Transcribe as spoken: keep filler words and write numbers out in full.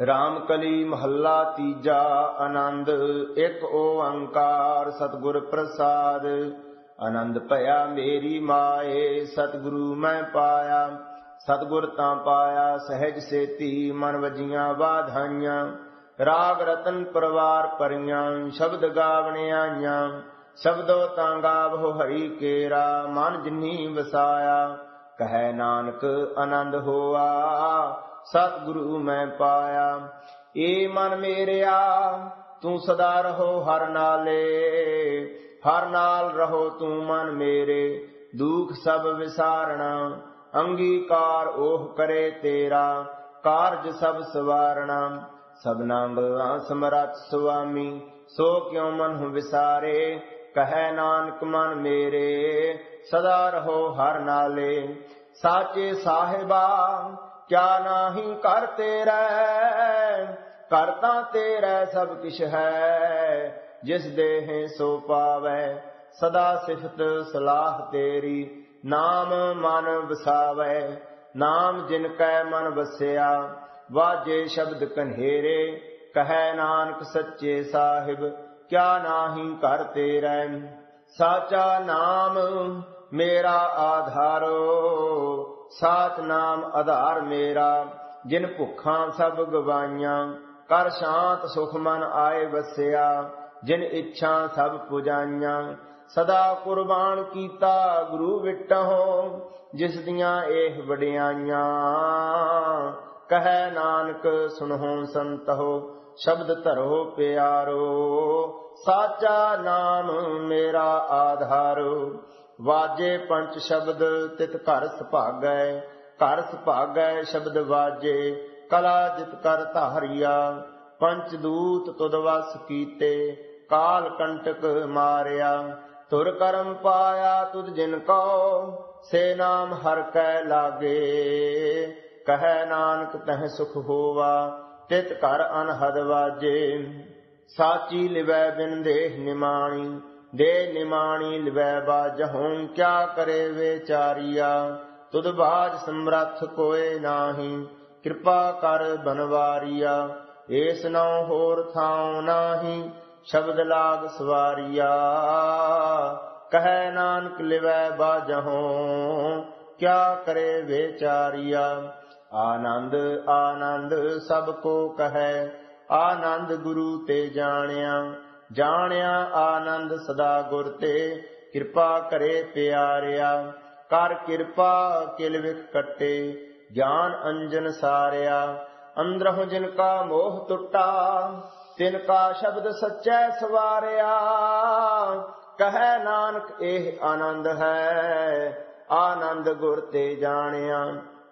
ਰਾਮ ਕਲੀ ਮਹੱਲਾ ਤੀਜਾ। ਆਨੰਦ ਇੱਕ ਓੰਕਾਰ ਸਤਿਗੁਰ ਪ੍ਰਸਾਦ। ਆਨੰਦ ਭਇਆ ਮੇਰੀ ਮਾਏ ਸਤਿਗੁਰੂ ਮੈਂ ਪਾਇਆ। ਸਤਿਗੁਰ ਤਾਂ ਪਾਇਆ ਸਹਿਜ ਸੇਤੀ ਮਨ ਵਜੀਆਂ ਵਾਧਾਈਆਂ। ਰਾਗ ਰਤਨ ਪਰਵਾਰ ਭਰੀਆਂ ਸ਼ਬਦ ਗਾਵਣ ਆਈਆਂ। ਸ਼ਬਦੋ ਤਾਂ ਗਾਵੋ ਹਰੀ ਕੇਰਾ ਮਨ ਜਿਨੀ ਵਸਾਇਆ। ਕਹੈ ਨਾਨਕ ਆਨੰਦ ਹੋਆ ਸਤਿਗੁਰੂ ਮੈਂ ਪਾਇਆ। ਏ ਮਨ ਮੇਰਿਆ ਤੂੰ ਸਦਾ ਰਹੋ ਹਰ ਨਾਲੇ। ਹਰ ਨਾਲ ਰਹੋ ਤੂੰ ਮਨ ਮੇਰੇ ਦੁਖ ਸਭ ਵਿਸਾਰਣਾ। ਅੰਗੀਕਾਰ ਉਹ ਕਰੇ ਤੇਰਾ ਕਾਰਜ ਸਭ ਸਵਾਰਣਾ। ਸਭਨਾ ਗੱਲਾਂ ਸਮਰੱਥ ਸੁਆਮੀ ਸੋ ਕਿਉ ਮਨਹੁ ਵਿਸਾਰੇ। ਕਹੈ ਨਾਨਕ ਮਨ ਮੇਰੇ ਸਦਾ ਰਹੋ ਹਰ ਨਾਲੇ। ਸਾਚੇ ਸਾਹਿਬਾ ਕਿਆ ਨਾਹੀ ਕਰ ਤੇਰਾ। ਕਰ ਤਾਂ ਤੇਰਾ ਸਭ ਕਿਛ ਹੈ ਜਿਸ ਦੇਹ ਸੋ ਪਾਵੈ। ਸਦਾ ਸਿਫਤ ਸਲਾਹ ਤੇਰੀ ਨਾਮ ਮਨ ਵਸਾਵੈ। ਨਾਮ ਜਿਨ ਕੈ ਮਨ ਵਸਿਆ ਵਾਜੇ ਸ਼ਬਦ ਕਨੇਰੇ। ਕਹੈ ਨਾਨਕ ਸੱਚੇ ਸਾਹਿਬ ਕਿਆ ਨਾਹੀ ਕਰ ਤੇਰਾ। ਸਾਚਾ ਨਾਮ ਮੇਰਾ ਆਧਾਰੋ ਸਾਚ ਨਾਮ ਆਧਾਰ ਮੇਰਾ। ਜਿਨ ਭੁੱਖਾਂ ਸਭ ਗਵਾਈਆਂ ਕਰ ਸ਼ਾਂਤ ਸੁਖ ਮਨ ਆਏ ਵਸਿਆ। ਜਿਨ ਇੱਛਾ ਸਭ ਪੁਜਾਈਆਂ ਸਦਾ ਕੁਰਬਾਨ ਕੀਤਾ ਗੁਰੂ ਵਿਟਹੁ। ਜਿਸ ਦੀਆਂ ਇਹ ਵਡਿਆਈਆਂ ਕਹੈ ਨਾਨਕ ਸੁਣਹੁ ਸੰਤਹੁ ਸ਼ਬਦ ਧਰੋ ਪਿਆਰੋ। ਸਾਚਾ ਨਾਮ ਮੇਰਾ ਆਧਾਰੋ। ਵਾਜੇ ਪੰਚ ਸ਼ਬਦ ਤਿਤ ਘਰ ਸੁਭਾਗੈ। ਘਰ ਸੁਭਾਗੈ ਸ਼ਬਦ ਵਾਜੇ ਕਲਾ ਜਿਤ ਕਰ ਧਾਰਿਆ। ਪੰਚ ਦੂਤ ਤੁਧ ਵਸ ਕੀਤੇ ਕਾਲ ਕੰਟਕ ਮਾਰਿਆ। ਧੁਰ ਕਰਮ ਪਾਇਆ ਤੁਧ ਜਿਨ ਕਉ ਸੇ ਨਾਮ ਹਰਿ ਕੈ ਲਾਗੇ। ਕਹੈ ਨਾਨਕ ਤਹ ਸੁਖ ਹੋਵਾ ਤਿਤ ਘਰ ਅਨਹਦ ਵਾਜੇ। ਸਾਚੀ ਲਿਵੈ ਬਿਨ ਦੇਹ ਨਿਮਾਣੀ ਦੇ ਨਿਮਾਣੀ ਲਿਵੈ ਬਾਜਹੁ। ਕਿਆ ਕਰੇ ਵਿਚਾਰੀਆ ਤੁਧ ਬਾਜ ਸਮਰੱਥ ਕੋਇ ਨਾਹੀ। ਕਿਰਪਾ ਕਰ ਬਨਵਾਰੀਆ ਏਸ ਨਉ ਹੋਰ ਥਾਉ ਨਾਹੀ। ਸ਼ਬਦ ਲਾਗ ਸਵਾਰੀਆ ਕਹੈ ਨਾਨਕ ਲਿਵੈ ਬਾਜਹੁ। ਕਿਆ ਕਰੇ ਵਿਚਾਰੀਆ। ਆਨੰਦ ਆਨੰਦ ਸਭ ਕੋ ਕਹੈ ਆਨੰਦ ਗੁਰੂ ਤੇ ਜਾਣਿਆ। ਜਾਣਿਆ ਆਨੰਦ ਸਦਾ ਗੁਰ ਤੇ ਕਿਰਪਾ ਕਰੇ ਪਿਆਰਿਆ। ਕਰ ਕਿਰਪਾ ਕਿਲ ਵਿਖ ਕੱਟੇ ਗਿਆਨ ਅੰਜਨ ਸਾਰਿਆ। ਅੰਦਰਹੁ ਜਿਨ ਕਾ ਮੋਹ ਟੁੱਟਾ ਤਿਨ ਕਾ ਸ਼ਬਦ ਸੱਚੈ ਸਵਾਰਿਆ। ਕਹੈ ਨਾਨਕ ਇਹ ਆਨੰਦ ਹੈ ਆਨੰਦ ਗੁਰ ਤੇ ਜਾਣਿਆ।